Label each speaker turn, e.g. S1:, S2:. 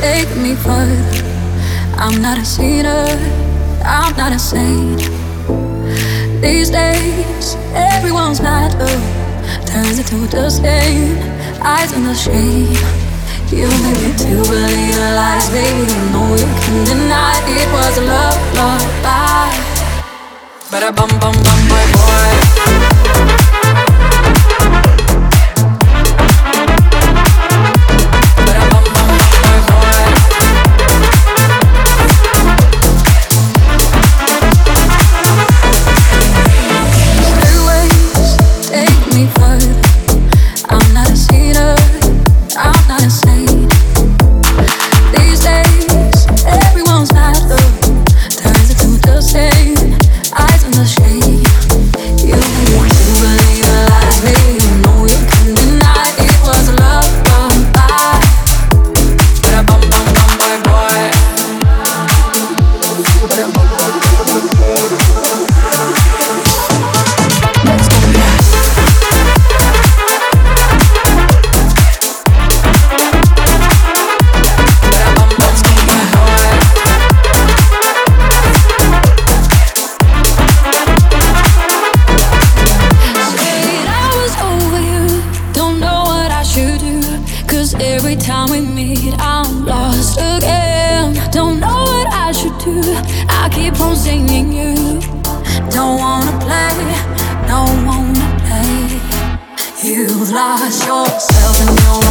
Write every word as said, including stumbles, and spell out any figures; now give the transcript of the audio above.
S1: take me further. I'm not a sinner, I'm not a saint. These days, everyone's mad love turns into disdain, eyes in the shade. You made me to believe the lies, baby. You know you can deny it was a love, love, lie. But I bum bum bum boy boy. Every time we meet, I'm lost again. Don't know what I should do. I keep on singing you. Don't wanna play, don't wanna play. You've lost yourself in your